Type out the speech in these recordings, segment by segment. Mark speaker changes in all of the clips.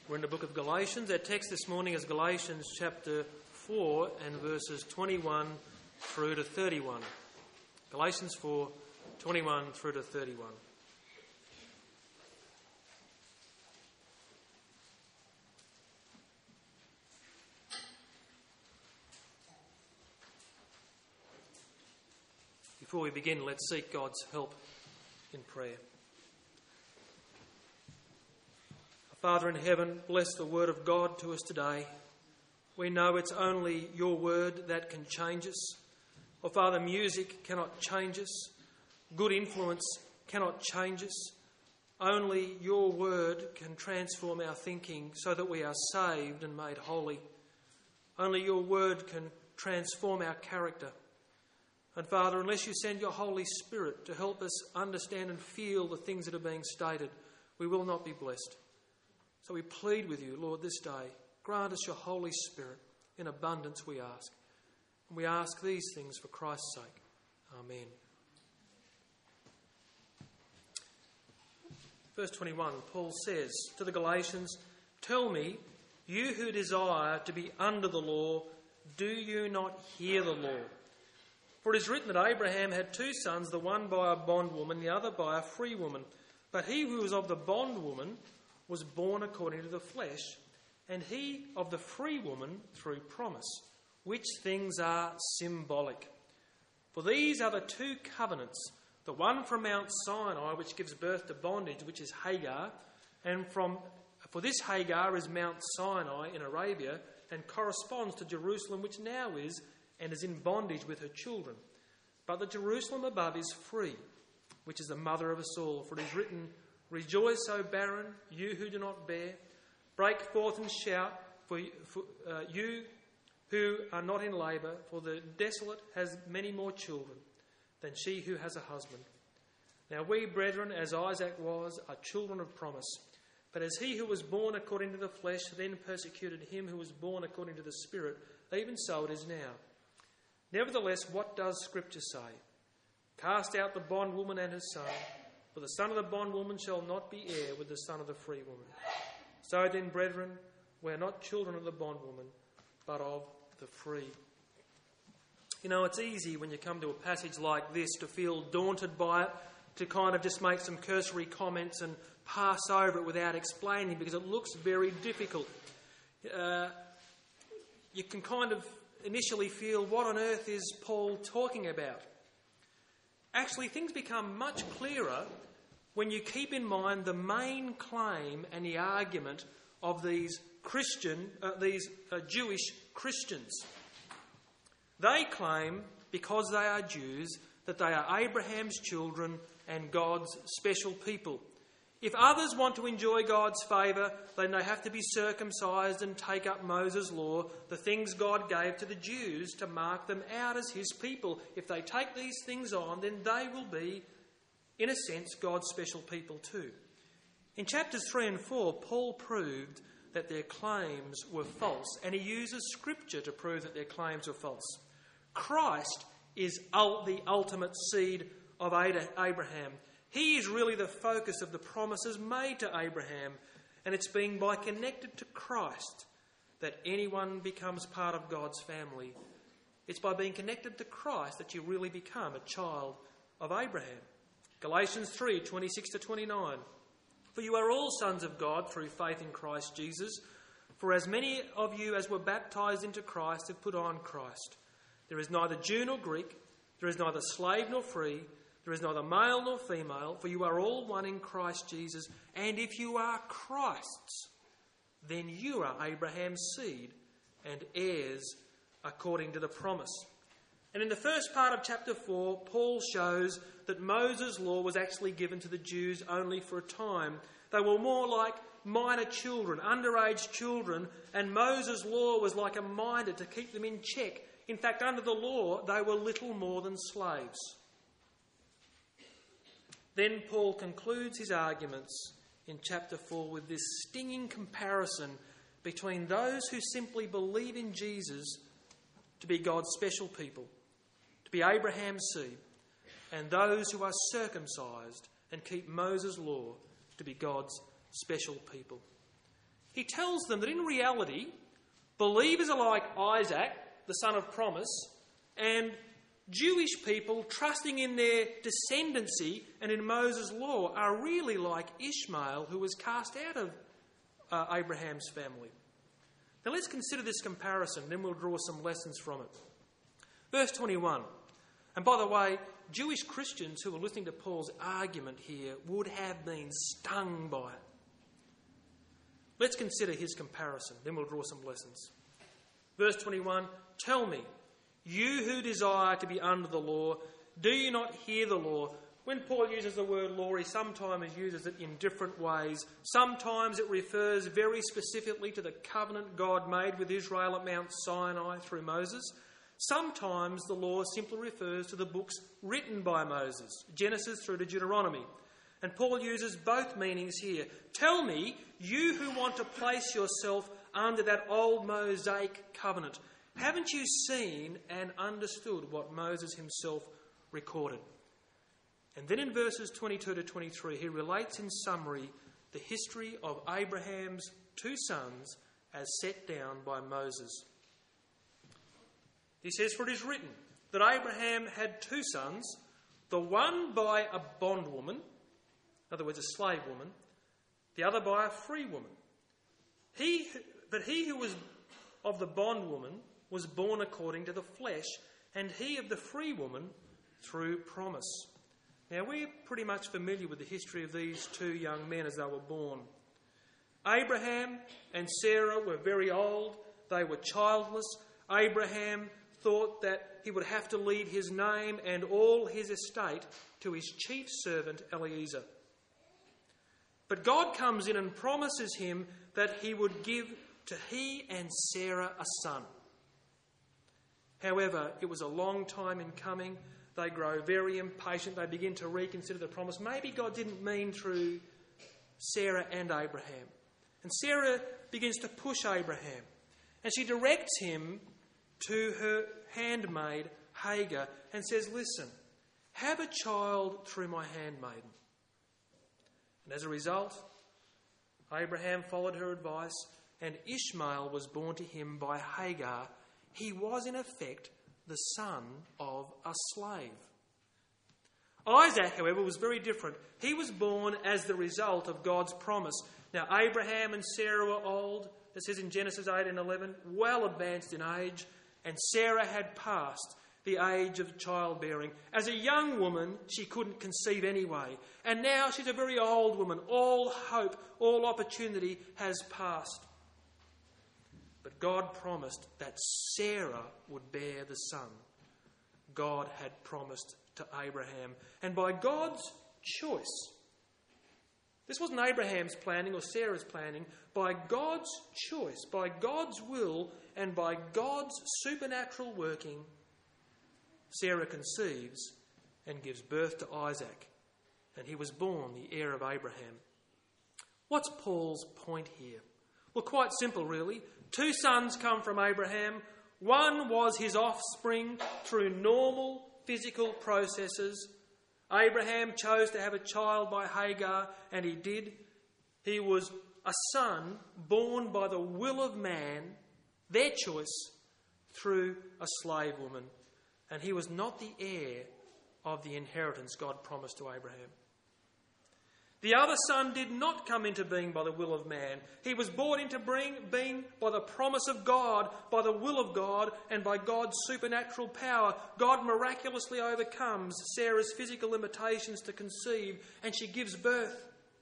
Speaker 1: We're in the book of Galatians. Our text this morning is Galatians chapter 4 and verses 21 through to 31. Galatians 4, 21 through to 31. Before we begin, let's seek God's help in prayer. Father in heaven, bless the word of God to us today. We know it's only your word that can change us. Oh Father, music cannot change us. Good influence cannot change us. Only your word can transform our thinking so that we are saved and made holy. Only your word can transform our character. And Father, unless you send your Holy Spirit to help us understand and feel the things that are being stated, we will not be blessed. So we plead with you, Lord, this day, grant us your Holy Spirit in abundance, we ask. And we ask these things for Christ's sake. Amen. Verse 21, Paul says to the Galatians, "Tell me, you who desire to be under the law, do you not hear the law? For it is written that Abraham had two sons, the one by a bondwoman, the other by a free woman. But he who was of the bondwoman was born according to the flesh, and he of the free woman through promise, which things are symbolic. For these are the two covenants, the one from Mount Sinai, which gives birth to bondage, which is Hagar, and for this Hagar is Mount Sinai in Arabia, and corresponds to Jerusalem, which now is, and is in bondage with her children. But the Jerusalem above is free, which is the mother of us all. For it is written, 'Rejoice, O barren, you who do not bear. Break forth and shout, for you who are not in labour, for the desolate has many more children than she who has a husband.' Now we, brethren, as Isaac was, are children of promise. But as he who was born according to the flesh then persecuted him who was born according to the Spirit, even so it is now. Nevertheless, what does Scripture say? 'Cast out the bondwoman and her son, for the son of the bondwoman shall not be heir with the son of the free woman.' So then, brethren, we are not children of the bondwoman, but of the free." You know, it's easy when you come to a passage like this to feel daunted by it, to kind of just make some cursory comments and pass over it without explaining, because it looks very difficult. You can kind of initially feel, what on earth is Paul talking about? Actually, things become much clearer when you keep in mind the main claim and the argument of these Jewish Christians. They claim, because they are Jews, that they are Abraham's children and God's special people. If others want to enjoy God's favour, then they have to be circumcised and take up Moses' law, the things God gave to the Jews to mark them out as his people. If they take these things on, then they will be, in a sense, God's special people too. In chapters 3 and 4, Paul proved that their claims were false, and he uses Scripture to prove that their claims were false. Christ is the ultimate seed of Abraham. He is really the focus of the promises made to Abraham, and it's being by connected to Christ that anyone becomes part of God's family. It's by being connected to Christ that you really become a child of Abraham. Galatians 3, 26 to 29. "For you are all sons of God through faith in Christ Jesus. For as many of you as were baptized into Christ have put on Christ. There is neither Jew nor Greek, there is neither slave nor free, there is neither male nor female, for you are all one in Christ Jesus. And if you are Christ's, then you are Abraham's seed and heirs according to the promise." And in the first part of chapter 4, Paul shows that Moses' law was actually given to the Jews only for a time. They were more like minor children, underage children, and Moses' law was like a minder to keep them in check. In fact, under the law, they were little more than slaves. Then Paul concludes his arguments in chapter 4 with this stinging comparison between those who simply believe in Jesus to be God's special people, to be Abraham's seed, and those who are circumcised and keep Moses' law to be God's special people. he tells them that in reality, believers are like Isaac, the son of promise, and Jewish people trusting in their descendancy and in Moses' law are really like Ishmael, who was cast out of Abraham's family. Now let's consider this comparison, then we'll draw some lessons from it. Verse 21. And by the way, Jewish Christians who were listening to Paul's argument here would have been stung by it. Let's consider his comparison, then we'll draw some lessons. Verse 21, tell me, you who desire to be under the law, do you not hear the law? When Paul uses the word law, he sometimes uses it in different ways. Sometimes it refers very specifically to the covenant God made with Israel at Mount Sinai through Moses. Sometimes the law simply refers to the books written by Moses, Genesis through to Deuteronomy. And Paul uses both meanings here. Tell me, you who want to place yourself under that old Mosaic covenant, haven't you seen and understood what Moses himself recorded? And then in verses 22 to 23, he relates in summary the history of Abraham's two sons as set down by Moses. He says, for it is written that Abraham had two sons, the one by a bondwoman, in other words, a slave woman, the other by a free woman. But he who was of the bondwoman was born according to the flesh, and he of the free woman through promise. Now, we're pretty much familiar with the history of these two young men as they were born. Abraham and Sarah were very old. They were childless. Abraham thought that he would have to leave his name and all his estate to his chief servant Eliezer. But God comes in and promises him that he would give to he and Sarah a son. However, it was a long time in coming. They grow very impatient. They begin to reconsider the promise. Maybe God didn't mean through Sarah and Abraham. And Sarah begins to push Abraham. And she directs him to her handmaid, Hagar, and says, listen, have a child through my handmaiden. And as a result, Abraham followed her advice, and Ishmael was born to him by Hagar. He was, in effect, the son of a slave. Isaac, however, was very different. He was born as the result of God's promise. Now, Abraham and Sarah were old, it says in Genesis 8 and 11, well advanced in age, and Sarah had passed the age of childbearing. As a young woman, she couldn't conceive anyway. And now she's a very old woman. All hope, all opportunity has passed. But God promised that Sarah would bear the son God had promised to Abraham. And by God's choice, this wasn't Abraham's planning or Sarah's planning, by God's choice, by God's will, and by God's supernatural working, Sarah conceives and gives birth to Isaac, and he was born the heir of Abraham. What's Paul's point here? Well, quite simple, really. Two sons come from Abraham. One was his offspring through normal physical processes. Abraham chose to have a child by Hagar, and he did. He was a son born by the will of man, their choice, through a slave woman. And he was not the heir of the inheritance God promised to Abraham. The other son did not come into being by the will of man. He was brought into being by the promise of God, by the will of God, and by God's supernatural power. God miraculously overcomes Sarah's physical limitations to conceive, and she gives birth.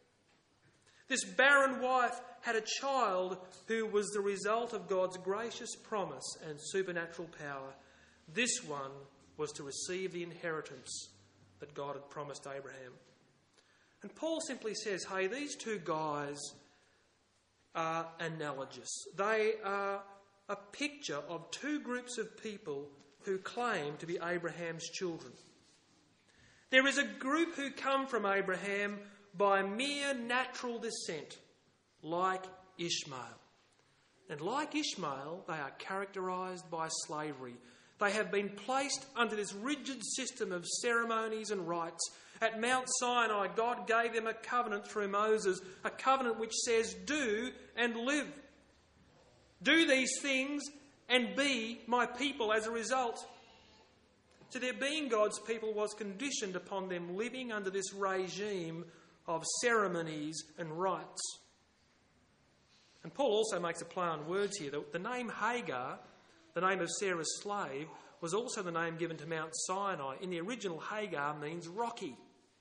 Speaker 1: This barren wife had a child who was the result of God's gracious promise and supernatural power. This one was to receive the inheritance that God had promised Abraham. And Paul simply says, hey, these two guys are analogous. They are a picture of two groups of people who claim to be Abraham's children. There is a group who come from Abraham by mere natural descent, like Ishmael. And like Ishmael, they are characterised by slavery. They have been placed under this rigid system of ceremonies and rites, At Mount Sinai, God gave them a covenant through Moses, a covenant which says, do and live. Do these things and be my people as a result. So their being God's people was conditioned upon them living under this regime of ceremonies and rites. And Paul also makes a play on words here. The name Hagar, the name of Sarah's slave, was also the name given to Mount Sinai. In the original, Hagar means rocky.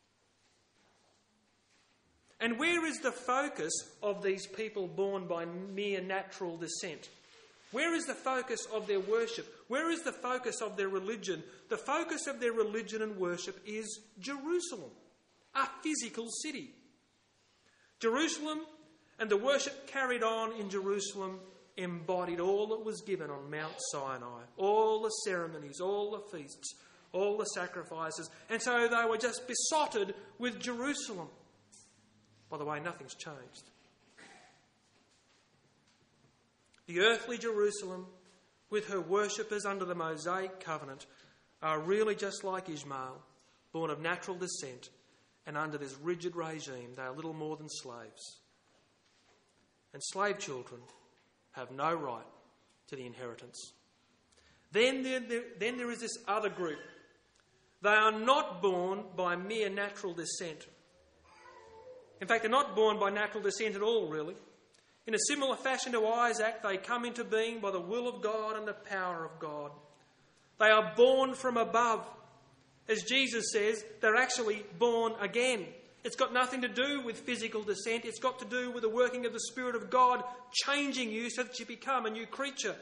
Speaker 1: And where is the focus of these people born by mere natural descent? Where is the focus of their worship? Where is the focus of their religion? The focus of their religion and worship is Jerusalem, a physical city. Jerusalem and the worship carried on in Jerusalem embodied all that was given on Mount Sinai, all the ceremonies, all the feasts, all the sacrifices. And so they were just besotted with Jerusalem. By the way, nothing's changed. The earthly Jerusalem, with her worshippers under the Mosaic covenant, are really just like Ishmael, born of natural descent, and under this rigid regime, they are little more than slaves. And slave children have no right to the inheritance. Then there is this other group. They are not born by mere natural descent. In fact, they're not born by natural descent at all, really. In a similar fashion to Isaac, they come into being by the will of God and the power of God. They are born from above. As Jesus says, they're actually born again. It's got nothing to do with physical descent. It's got to do with the working of the Spirit of God changing you so that you become a new creature.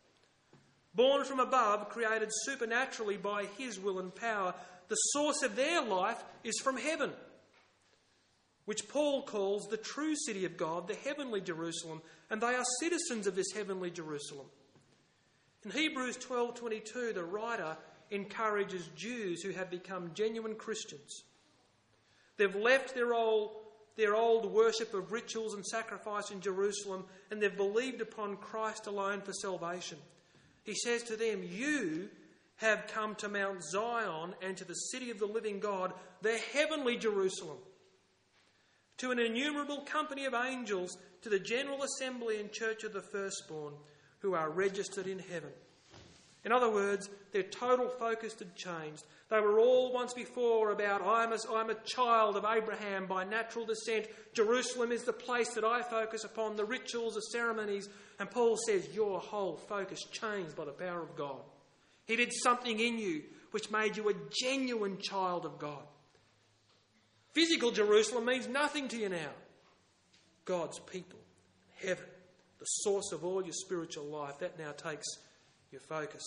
Speaker 1: Born from above, created supernaturally by His will and power. The source of their life is from heaven, which Paul calls the true city of God, the heavenly Jerusalem, and they are citizens of this heavenly Jerusalem. In Hebrews 12:22, the writer encourages Jews who have become genuine Christians. They've left their old worship of rituals and sacrifice in Jerusalem, and they've believed upon Christ alone for salvation. He says to them, you have come to Mount Zion and to the city of the living God, the heavenly Jerusalem, to an innumerable company of angels, to the general assembly and church of the firstborn, who are registered in heaven. In other words, their total focus had changed. They were all once before about, I'm a child of Abraham by natural descent. Jerusalem is the place that I focus upon, the rituals, the ceremonies. And Paul says, your whole focus changed by the power of God. He did something in you which made you a genuine child of God. Physical Jerusalem means nothing to you now. God's people, heaven, the source of all your spiritual life, that now takes your focus.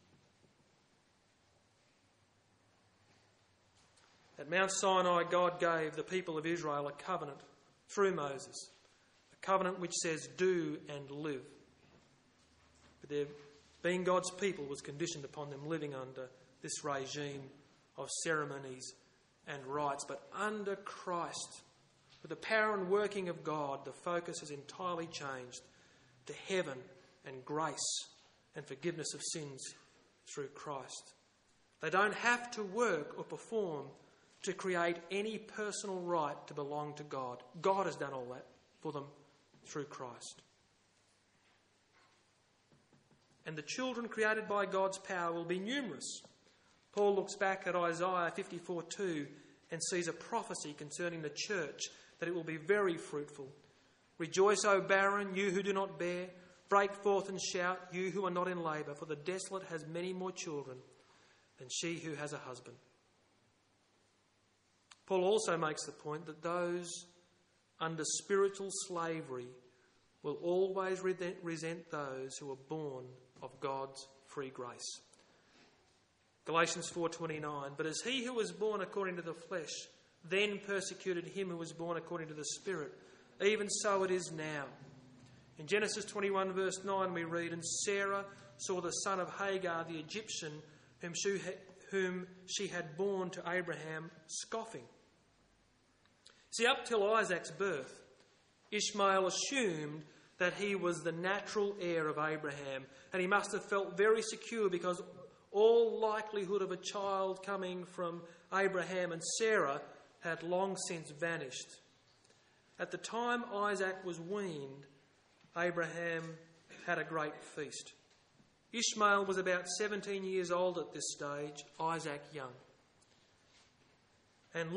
Speaker 1: At Mount Sinai, God gave the people of Israel a covenant through Moses, a covenant which says, do and live. But their being God's people was conditioned upon them living under this regime of ceremonies and rites. But under Christ, with the power and working of God, the focus has entirely changed to heaven and grace and forgiveness of sins through Christ. They don't have to work or perform to create any personal right to belong to God. God has done all that for them through Christ. And the children created by God's power will be numerous. Paul looks back at Isaiah 54:2 and sees a prophecy concerning the church, that it will be very fruitful. Rejoice, O barren, you who do not bear. Break forth and shout, you who are not in labour, for the desolate has many more children than she who has a husband. Paul also makes the point that those under spiritual slavery will always resent those who are born of God's free grace. Galatians 4:29, but as he who was born according to the flesh then persecuted him who was born according to the Spirit, even so it is now. In Genesis 21 verse 9 we read, and Sarah saw the son of Hagar the Egyptian, whom she had borne to Abraham, scoffing. See, up till Isaac's birth, Ishmael assumed that he was the natural heir of Abraham, and he must have felt very secure because all likelihood of a child coming from Abraham and Sarah had long since vanished. At the time Isaac was weaned, Abraham had a great feast. Ishmael was about 17 years old at this stage, Isaac young. And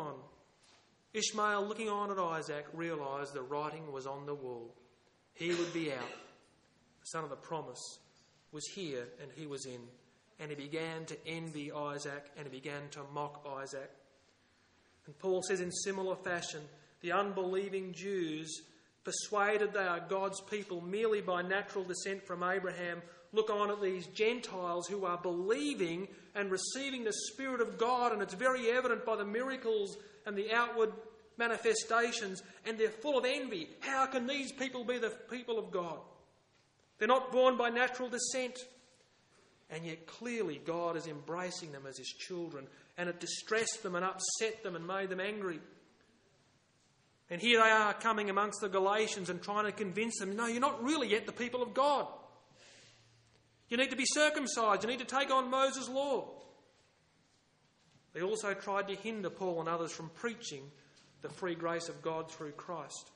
Speaker 1: Ishmael, looking on at Isaac, realised the writing was on the wall. He would be out. The son of the promise was here and he was in. And he began to envy Isaac and he began to mock Isaac. And Paul says in similar fashion, the unbelieving Jews, persuaded they are God's people merely by natural descent from Abraham, look on at these Gentiles who are believing and receiving the Spirit of God, and it's very evident by the miracles and the outward manifestations, and they're full of envy. How can these people be the people of God? They're not born by natural descent. And yet clearly God is embracing them as his children, and it distressed them and upset them and made them angry. And here they are coming amongst the Galatians and trying to convince them, no, you're not really yet the people of God. You need to be circumcised. You need to take on Moses' law. They also tried to hinder Paul and others from preaching the free grace of God through Christ.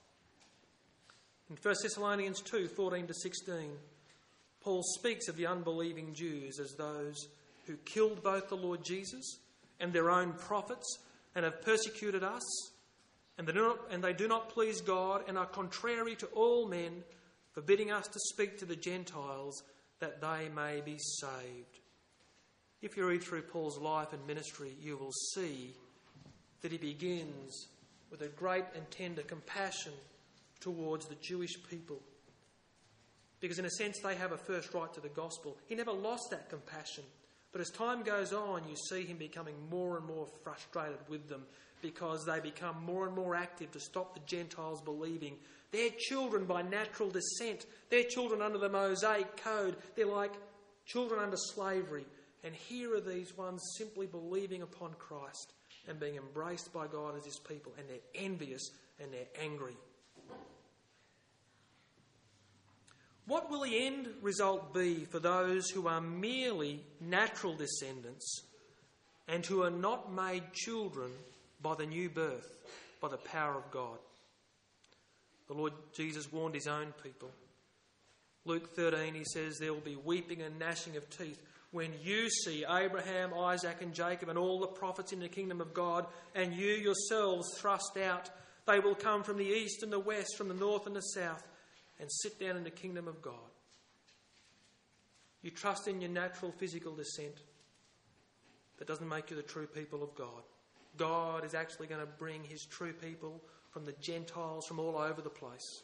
Speaker 1: In 1 Thessalonians 2, 14 to 16, Paul speaks of the unbelieving Jews as those who killed both the Lord Jesus and their own prophets and have persecuted us, and they do not please God and are contrary to all men, forbidding us to speak to the Gentiles that they may be saved. If you read through Paul's life and ministry, you will see that he begins with a great and tender compassion towards the Jewish people. Because in a sense they have a first right to the gospel. He never lost that compassion. But as time goes on, you see him becoming more and more frustrated with them because they become more and more active to stop the Gentiles believing. They're children by natural descent. They're children under the Mosaic code. They're like children under slavery. And here are these ones simply believing upon Christ and being embraced by God as his people. And they're envious and they're angry. What will the end result be for those who are merely natural descendants and who are not made children by the new birth, by the power of God? The Lord Jesus warned his own people. Luke 13, he says, there will be weeping and gnashing of teeth when you see Abraham, Isaac and Jacob and all the prophets in the kingdom of God, and you yourselves thrust out. They will come from the east and the west, from the north and the south, and sit down in the kingdom of God. You trust in your natural physical descent. That doesn't make you the true people of God. God is actually going to bring his true people from the Gentiles from all over the place.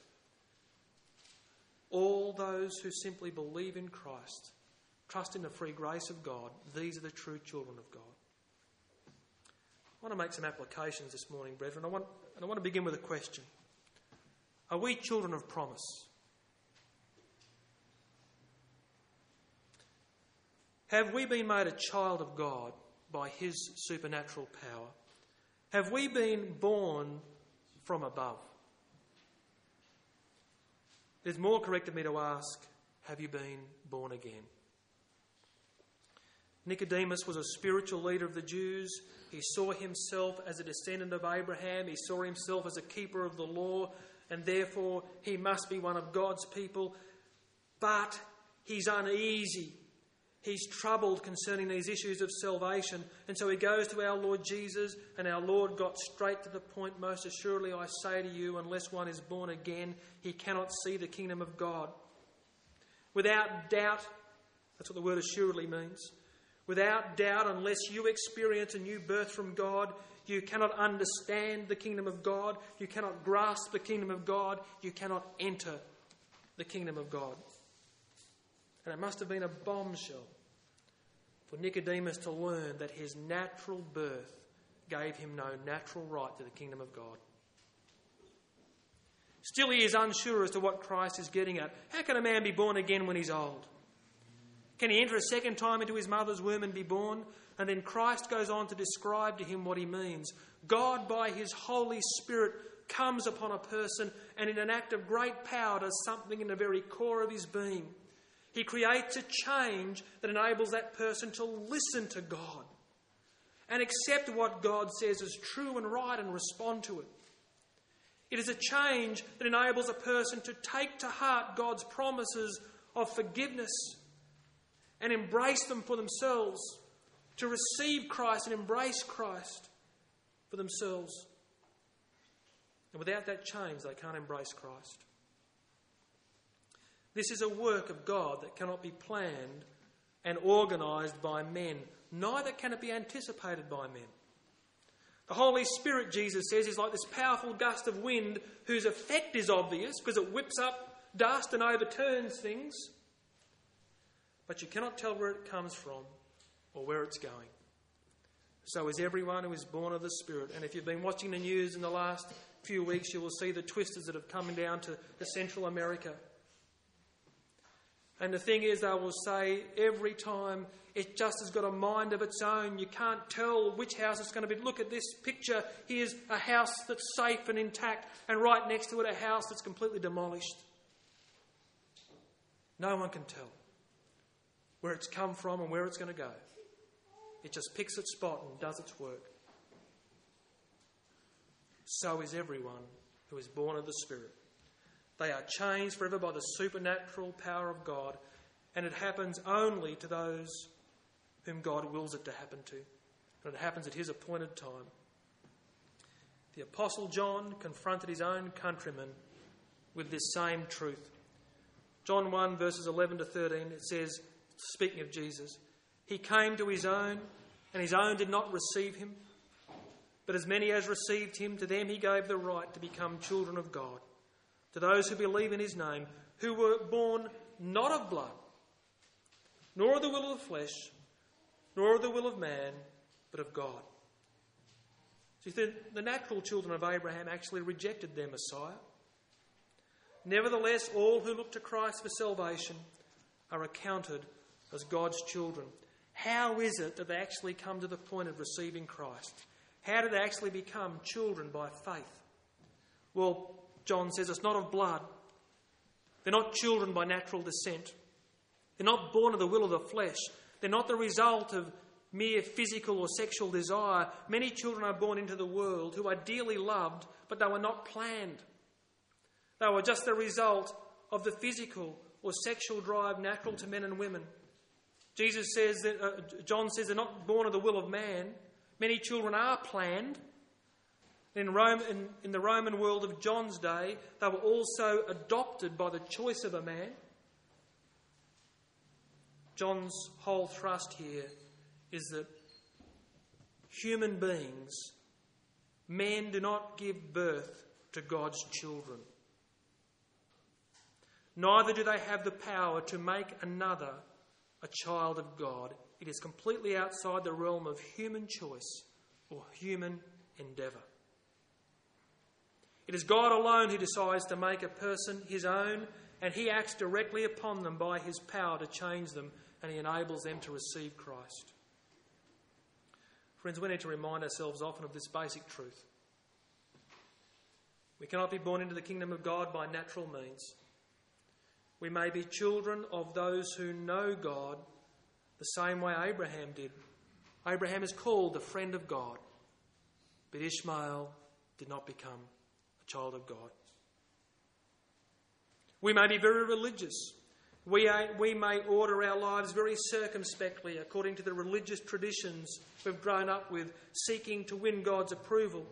Speaker 1: All those who simply believe in Christ, trust in the free grace of God, these are the true children of God. I want to make some applications this morning, brethren. I want to begin with a question. Are we children of promise? Have we been made a child of God by his supernatural power? Have we been born from above? It's more correct of me to ask, have you been born again? Nicodemus was a spiritual leader of the Jews. He saw himself as a descendant of Abraham. He saw himself as a keeper of the law, and therefore he must be one of God's people. But he's uneasy. He's troubled concerning these issues of salvation. And so he goes to our Lord Jesus, and our Lord got straight to the point. Most assuredly I say to you, unless one is born again, he cannot see the kingdom of God. Without doubt, that's what the word assuredly means. Without doubt, unless you experience a new birth from God, you cannot understand the kingdom of God. You cannot grasp the kingdom of God. You cannot enter the kingdom of God. And it must have been a bombshell for Nicodemus to learn that his natural birth gave him no natural right to the kingdom of God. Still he is unsure as to what Christ is getting at. How can a man be born again when he's old? Can he enter a second time into his mother's womb and be born? And then Christ goes on to describe to him what he means. God, by his Holy Spirit, comes upon a person and in an act of great power does something in the very core of his being. He creates a change that enables that person to listen to God. and accept what God says is true and right and respond to it. It is a change that enables a person to take to heart God's promises of forgiveness and embrace them for themselves, to receive Christ and embrace Christ for themselves. And without that change, they can't embrace Christ. This is a work of God that cannot be planned and organised by men. Neither can it be anticipated by men. The Holy Spirit, Jesus says, is like this powerful gust of wind whose effect is obvious because it whips up dust and overturns things. But you cannot tell where it comes from or where it's going. So is everyone who is born of the Spirit. And if you've been watching the news in the last few weeks, you will see the twisters that have come down to Central America. And the thing is, they will say every time, it just has got a mind of its own. You can't tell which house it's going to be. Look at this picture. Here's a house that's safe and intact, and right next to it a house that's completely demolished. No one can tell where it's come from and where it's going to go. It just picks its spot and does its work. So is everyone who is born of the Spirit. They are changed forever by the supernatural power of God, and it happens only to those whom God wills it to happen to. And it happens at his appointed time. The Apostle John confronted his own countrymen with this same truth. John 1 verses 11 to 13, it says, speaking of Jesus, he came to his own, and his own did not receive him. But as many as received him, to them he gave the right to become children of God, to those who believe in his name, who were born not of blood, nor of the will of the flesh, nor of the will of man, but of God. See, the natural children of Abraham actually rejected their Messiah. Nevertheless, all who look to Christ for salvation are accounted as God's children. How is it that they actually come to the point of receiving Christ? How do they actually become children by faith? Well, John says it's not of blood. They're not children by natural descent. They're not born of the will of the flesh. They're not the result of mere physical or sexual desire. Many children are born into the world who are dearly loved, but they were not planned. They were just the result of the physical or sexual drive natural to men and women. Jesus says that John says they're not born of the will of man. Many children are planned. In the Roman world of John's day, they were also adopted by the choice of a man. John's whole thrust here is that human beings, men do not give birth to God's children. Neither do they have the power to make another a child of God. It is completely outside the realm of human choice or human endeavour. It is God alone who decides to make a person his own, and he acts directly upon them by his power to change them, and he enables them to receive Christ. Friends, we need to remind ourselves often of this basic truth. We cannot be born into the kingdom of God by natural means. We may be children of those who know God the same way Abraham did. Abraham is called the friend of God, but Ishmael did not become a child of God. We may be very religious. We may order our lives very circumspectly according to the religious traditions we've grown up with, seeking to win God's approval.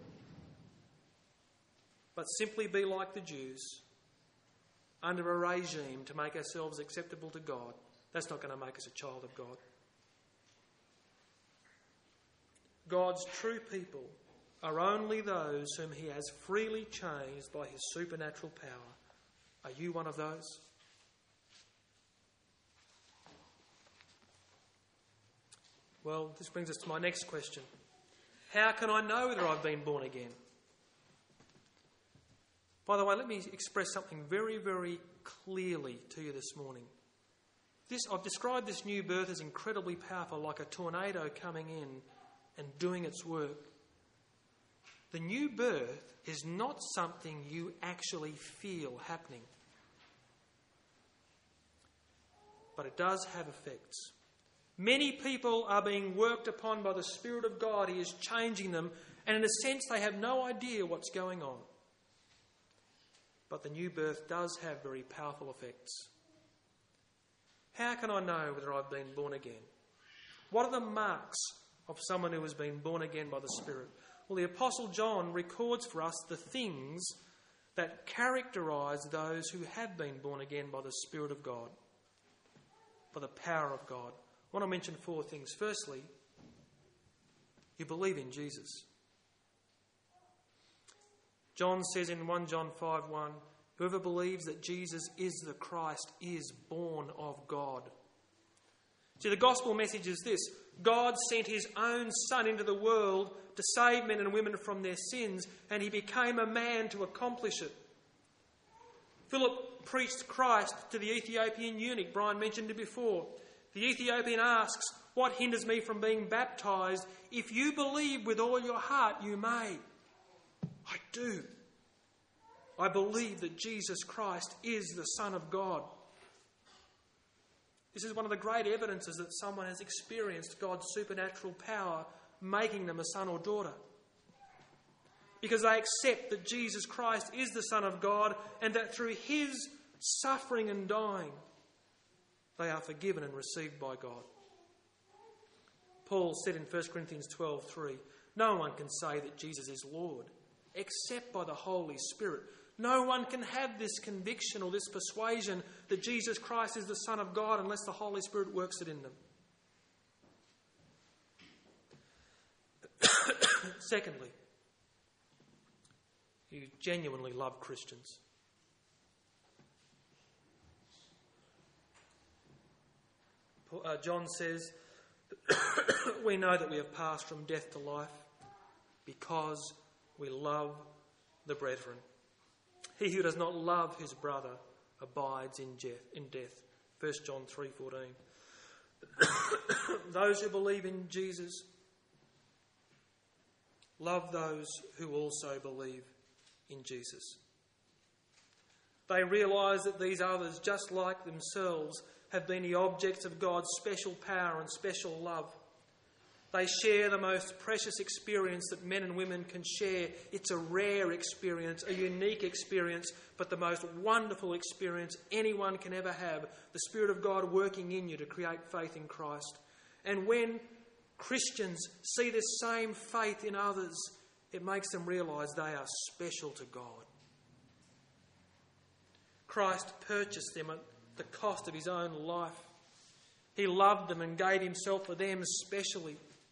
Speaker 1: But simply be like the Jews, under a regime to make ourselves acceptable to God, that's not going to make us a child of God. God's true people are only those whom he has freely changed by his supernatural power. Are you one of those? Well, this brings us to my next question. How can I know whether I've been born again? By the way, let me express something very, very clearly to you this morning. I've described this new birth as incredibly powerful, like a tornado coming in and doing its work. The new birth is not something you actually feel happening. But it does have effects. Many people are being worked upon by the Spirit of God. He is changing them, and in a sense they have no idea what's going on. But the new birth does have very powerful effects. How can I know whether I've been born again? What are the marks of someone who has been born again by the Spirit? Well, the Apostle John records for us the things that characterise those who have been born again by the Spirit of God, by the power of God. I want to mention 4 things. Firstly, you believe in Jesus. John says in 1 John 5:1, whoever believes that Jesus is the Christ is born of God. See, the gospel message is this: God sent his own Son into the world to save men and women from their sins, and he became a man to accomplish it. Philip preached Christ to the Ethiopian eunuch. Brian mentioned it before. The Ethiopian asks, what hinders me from being baptised? If you believe with all your heart, you may. I do. I believe that Jesus Christ is the Son of God. This is one of the great evidences that someone has experienced God's supernatural power making them a son or daughter. Because they accept that Jesus Christ is the Son of God and that through his suffering and dying, they are forgiven and received by God. Paul said in 1 Corinthians 12:3, no one can say that Jesus is Lord except by the Holy Spirit. No one can have this conviction or this persuasion that Jesus Christ is the Son of God unless the Holy Spirit works it in them. Secondly, you genuinely love Christians. John says, we know that we have passed from death to life because we love the brethren. He who does not love his brother abides in death. 1 John 3:14. Those who believe in Jesus love those who also believe in Jesus. They realise that these others, just like themselves, have been the objects of God's special power and special love. They share the most precious experience that men and women can share. It's a rare experience, a unique experience, but the most wonderful experience anyone can ever have. The Spirit of God working in you to create faith in Christ. And when Christians see this same faith in others, it makes them realise they are special to God. Christ purchased them at the cost of his own life. He loved them and gave himself for them especially.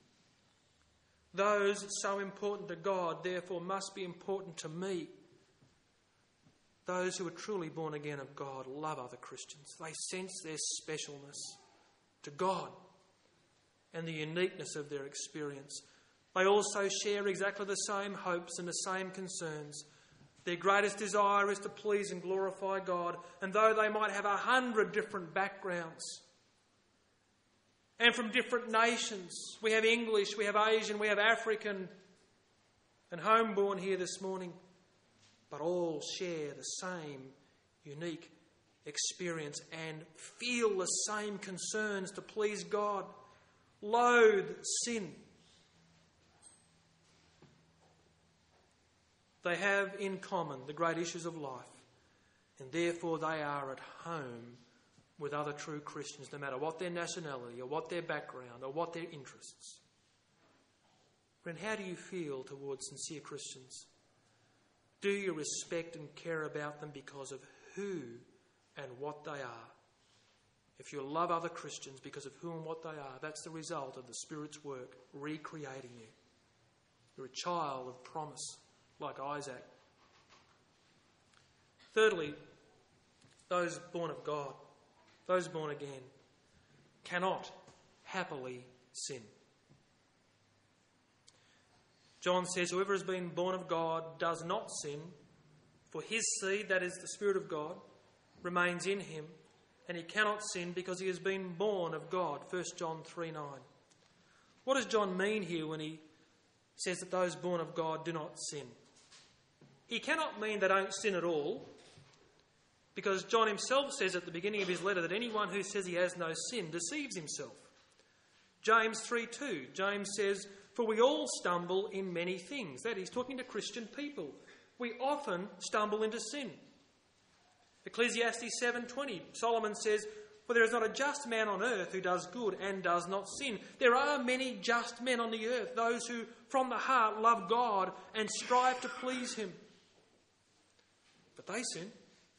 Speaker 1: Those so important to God, therefore, must be important to me. Those who are truly born again of God love other Christians. They sense their specialness to God and the uniqueness of their experience. They also share exactly the same hopes and the same concerns. Their greatest desire is to please and glorify God. And though they might have 100 different backgrounds and from different nations, we have English, we have Asian, we have African and homeborn here this morning, but all share the same unique experience and feel the same concerns to please God, loathe sin. They have in common the great issues of life, and therefore they are at home with other true Christians, no matter what their nationality or what their background or what their interests. Friend, how do you feel towards sincere Christians? Do you respect and care about them because of who and what they are? If you love other Christians because of who and what they are, that's the result of the Spirit's work recreating you. You're a child of promise, like Isaac. Thirdly, those born of God, those born again, cannot happily sin. John says, whoever has been born of God does not sin, for his seed, that is the Spirit of God, remains in him, and he cannot sin because he has been born of God. 1 John 3:9. What does John mean here when he says that those born of God do not sin? He cannot mean they don't sin at all, because John himself says at the beginning of his letter that anyone who says he has no sin deceives himself. James 3:2. James says, "For we all stumble in many things." That is, talking to Christian people. We often stumble into sin. Ecclesiastes 7:20. Solomon says, "For there is not a just man on earth who does good and does not sin." There are many just men on the earth, those who from the heart love God and strive to please him. But they sin.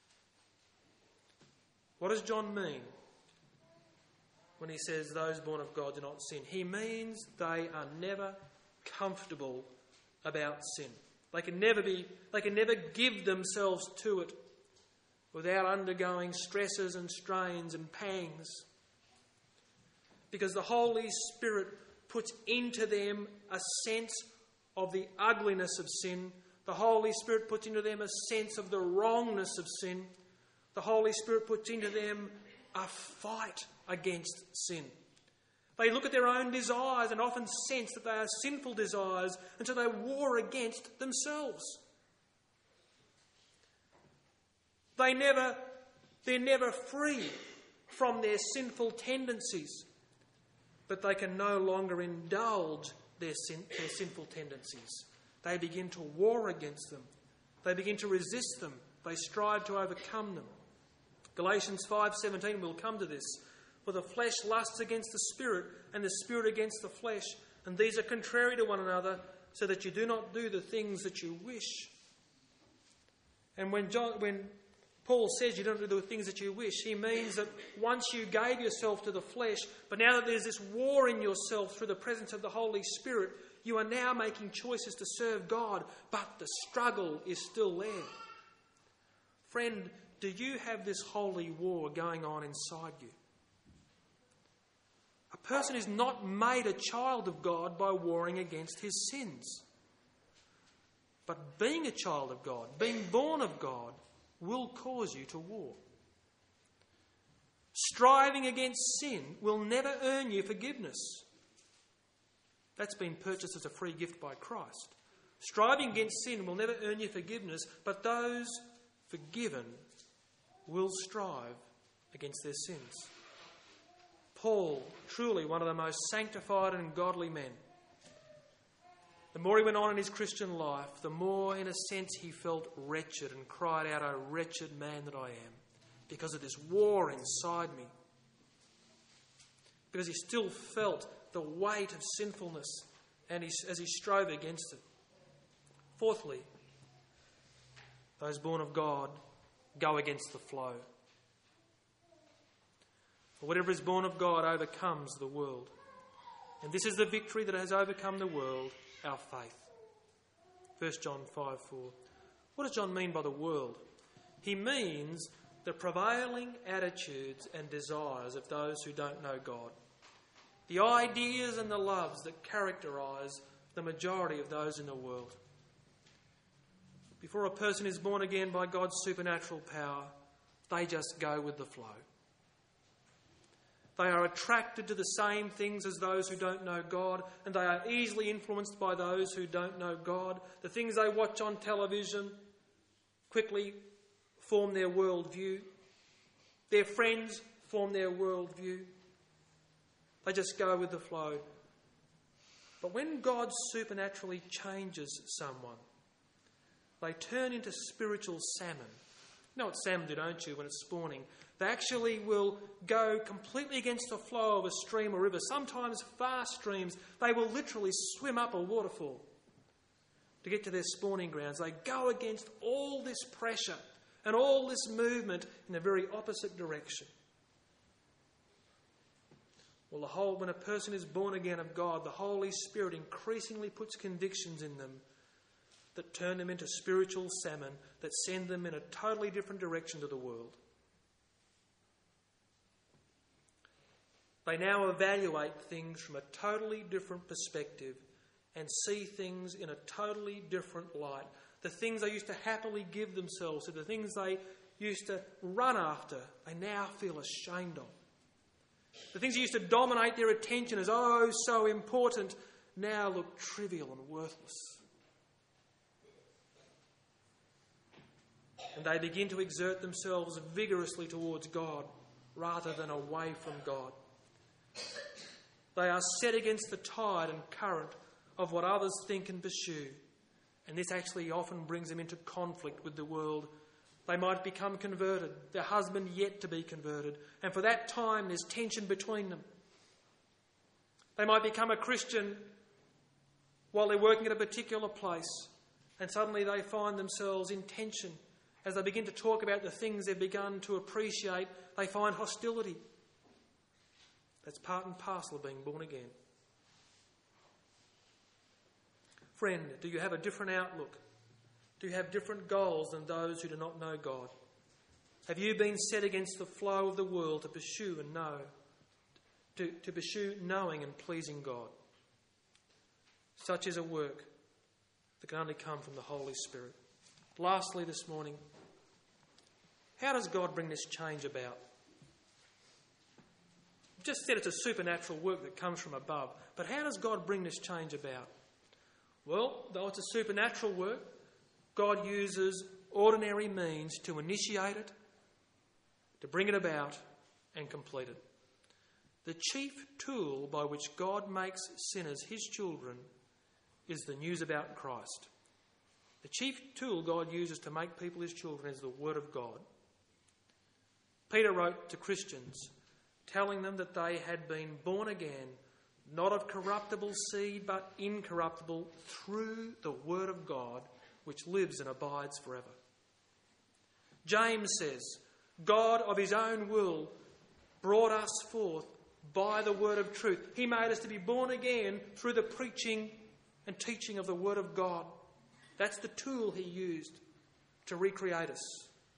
Speaker 1: What does John mean when he says those born of God do not sin? He means they are never comfortable about sin. They can never give themselves to it without undergoing stresses and strains and pangs. Because the Holy Spirit puts into them a sense of the ugliness of sin. The Holy Spirit puts into them a sense of the wrongness of sin. The Holy Spirit puts into them a fight against sin. They look at their own desires and often sense that they are sinful desires, and so they war against themselves. They're never free from their sinful tendencies, but they can no longer indulge their sinful tendencies. They begin to war against them. They begin to resist them. They strive to overcome them. Galatians 5:17 will come to this. "For the flesh lusts against the Spirit, and the Spirit against the flesh, and these are contrary to one another, so that you do not do the things that you wish." And when Paul says you don't do the things that you wish, he means that once you gave yourself to the flesh, but now that there's this war in yourself through the presence of the Holy Spirit, you are now making choices to serve God, but the struggle is still there. Friend, do you have this holy war going on inside you? A person is not made a child of God by warring against his sins. But being a child of God, being born of God, will cause you to war. Striving against sin will never earn you forgiveness. That's been purchased as a free gift by Christ. Striving against sin will never earn you forgiveness, but those forgiven will strive against their sins. Paul, truly one of the most sanctified and godly men. The more he went on in his Christian life, the more, in a sense, he felt wretched and cried out, "O wretched man that I am," because of this war inside me. Because he still felt the weight of sinfulness and as he strove against it. Fourthly, those born of God go against the flow. For whatever is born of God overcomes the world. And this is the victory that has overcome the world, our faith. 1 John 5:4. What does John mean by the world? He means the prevailing attitudes and desires of those who don't know God. The ideas and the loves that characterise the majority of those in the world. Before a person is born again by God's supernatural power, they just go with the flow. They are attracted to the same things as those who don't know God, and they are easily influenced by those who don't know God. The things they watch on television quickly form their worldview. Their friends form their worldview. They just go with the flow. But when God supernaturally changes someone, they turn into spiritual salmon. You know what salmon do, don't you, when it's spawning? They actually will go completely against the flow of a stream or river, sometimes fast streams. They will literally swim up a waterfall to get to their spawning grounds. They go against all this pressure and all this movement in a very opposite direction. Well, when a person is born again of God, the Holy Spirit increasingly puts convictions in them that turn them into spiritual salmon, that send them in a totally different direction to the world. They now evaluate things from a totally different perspective and see things in a totally different light. The things they used to happily give themselves to, the things they used to run after, they now feel ashamed of. The things that used to dominate their attention as, oh, so important, now look trivial and worthless. And they begin to exert themselves vigorously towards God rather than away from God. They are set against the tide and current of what others think and pursue. And this actually often brings them into conflict with the world. They might become converted, their husband yet to be converted, and for that time there's tension between them. They might become a Christian while they're working at a particular place, and suddenly they find themselves in tension. As they begin to talk about the things they've begun to appreciate, they find hostility. That's part and parcel of being born again. Friend, do you have a different outlook? Do you have different goals than those who do not know God? Have you been set against the flow of the world to pursue and know, to pursue knowing and pleasing God? Such is a work that can only come from the Holy Spirit. Lastly this morning, how does God bring this change about? I've just said it's a supernatural work that comes from above, but how does God bring this change about? Well, though it's a supernatural work, God uses ordinary means to initiate it, to bring it about and complete it. The chief tool by which God makes sinners his children is the news about Christ. The chief tool God uses to make people his children is the Word of God. Peter wrote to Christians, telling them that they had been born again, not of corruptible seed, but incorruptible, through the Word of God, which lives and abides forever. James says, God of his own will brought us forth by the word of truth. He made us to be born again through the preaching and teaching of the Word of God. That's the tool he used to recreate us.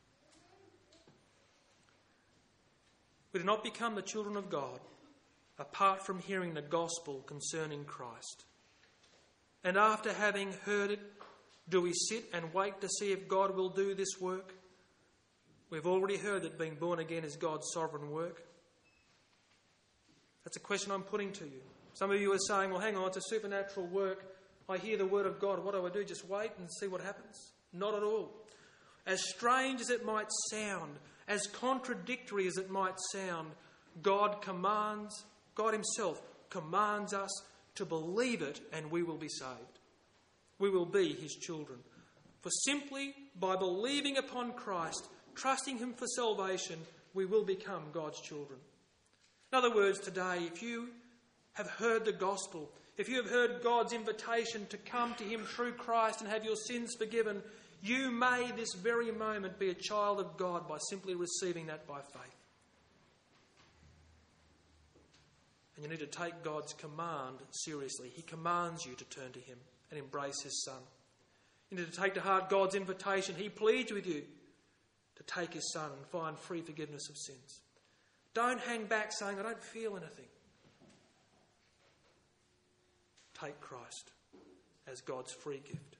Speaker 1: We do not become the children of God apart from hearing the gospel concerning Christ. And after having heard it, do we sit and wait to see if God will do this work? We've already heard that being born again is God's sovereign work. That's a question I'm putting to you. Some of you are saying, well, hang on, it's a supernatural work. I hear the word of God. What do? Just wait and see what happens? Not at all. As strange as it might sound, as contradictory as it might sound, God himself commands us to believe it, and we will be saved. We will be his children. For simply by believing upon Christ, trusting him for salvation, we will become God's children. In other words, today, if you have heard the gospel, if you have heard God's invitation to come to him through Christ and have your sins forgiven, you may this very moment be a child of God by simply receiving that by faith. And you need to take God's command seriously. He commands you to turn to him and embrace his Son. You need to take to heart God's invitation. He pleads with you to take his Son and find free forgiveness of sins. Don't hang back saying, I don't feel anything. Take Christ as God's free gift.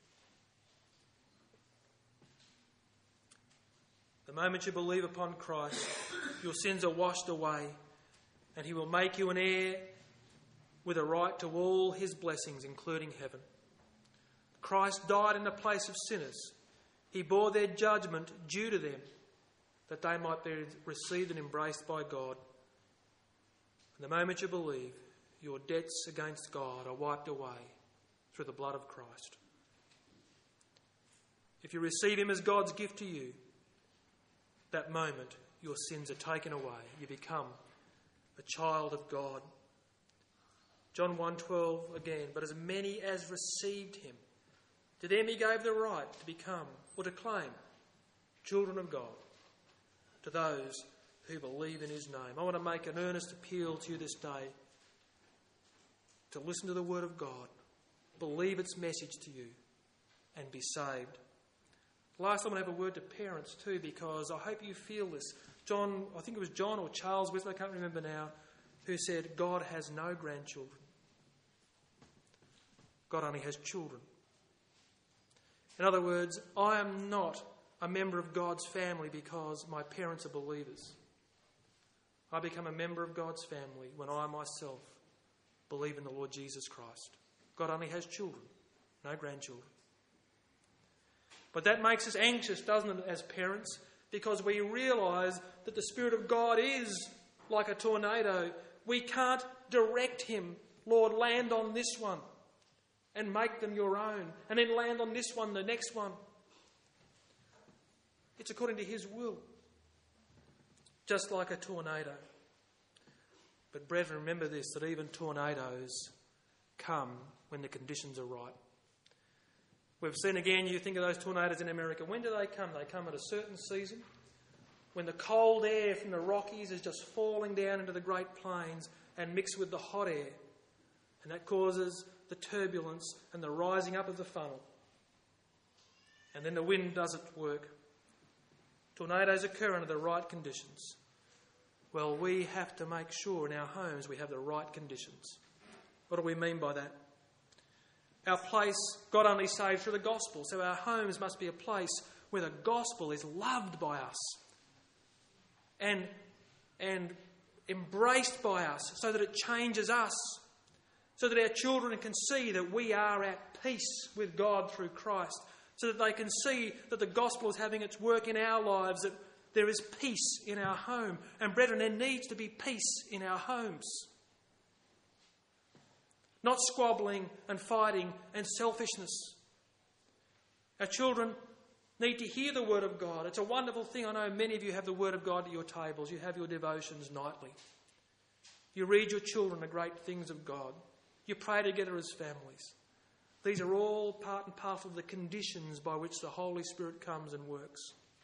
Speaker 1: The moment you believe upon Christ, your sins are washed away, and he will make you an heir with a right to all his blessings, including heaven. Christ died in the place of sinners. He bore their judgment due to them, that they might be received and embraced by God. And the moment you believe, your debts against God are wiped away through the blood of Christ. If you receive him as God's gift to you, that moment your sins are taken away. You become a child of God. John 1:12 again, but as many as received him, to them he gave the right to become or to claim children of God, to those who believe in his name. I want to make an earnest appeal to you this day to listen to the word of God, believe its message to you, and be saved. Last, I want to have a word to parents too, because I hope you feel this. I think it was John or Charles Wesley, I can't remember now, who said, God has no grandchildren. God only has children. In other words, I am not a member of God's family because my parents are believers. I become a member of God's family when I myself believe in the Lord Jesus Christ. God only has children, no grandchildren. But that makes us anxious, doesn't it, as parents? Because we realise that the Spirit of God is like a tornado. We can't direct him, Lord, land on this one and make them your own, and then land on this one, the next one. It's according to his will, just like a tornado. But brethren, remember this, that even tornadoes come when the conditions are right. We've seen again, you think of those tornadoes in America. When do they come? They come at a certain season, when the cold air from the Rockies is just falling down into the Great Plains and mixed with the hot air. And that causes the turbulence and the rising up of the funnel. And then the wind doesn't work. Tornadoes occur under the right conditions. Well, we have to make sure in our homes we have the right conditions. What do we mean by that? Our place, God only saves through the gospel. So our homes must be a place where the gospel is loved by us and embraced by us, so that it changes us, so that our children can see that we are at peace with God through Christ, so that they can see that the gospel is having its work in our lives, that there is peace in our home. And brethren, there needs to be peace in our homes. Not squabbling and fighting and selfishness. Our children need to hear the word of God. It's a wonderful thing. I know many of you have the word of God at your tables. You have your devotions nightly. You read your children the great things of God. You pray together as families. These are all part and parcel of the conditions by which the Holy Spirit comes and works.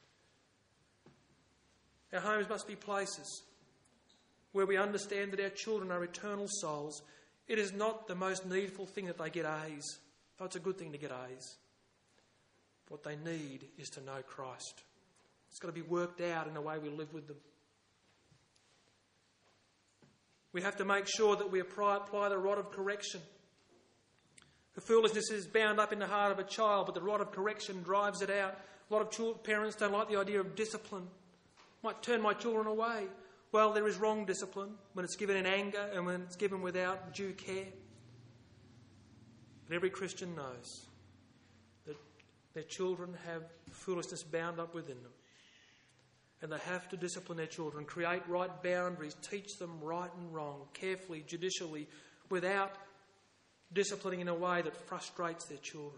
Speaker 1: Our homes must be places where we understand that our children are eternal souls. It is not the most needful thing that they get A's, though it's a good thing to get A's. What they need is to know Christ. It's got to be worked out in the way we live with them. We have to make sure that we apply the rod of correction. The foolishness is bound up in the heart of a child, but the rod of correction drives it out. A lot of parents don't like the idea of discipline. Might turn my children away. Well, there is wrong discipline when it's given in anger and when it's given without due care. But every Christian knows that their children have foolishness bound up within them. And they have to discipline their children, create right boundaries, teach them right and wrong, carefully, judicially, without disciplining in a way that frustrates their children.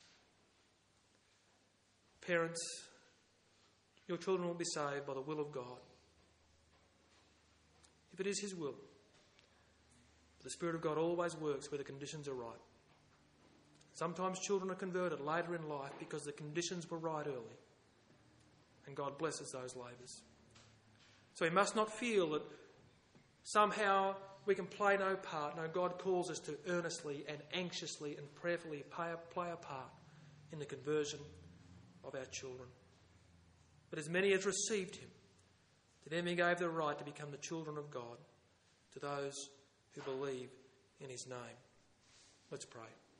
Speaker 1: Parents, your children will be saved by the will of God. If it is his will. The Spirit of God always works where the conditions are right. Sometimes children are converted later in life because the conditions were right early. And God blesses those labours. So we must not feel that somehow we can play no part. No, God calls us to earnestly and anxiously and prayerfully play a part in the conversion of our children. But as many as received him, to them he gave the right to become the children of God, to those who believe in his name. Let's pray.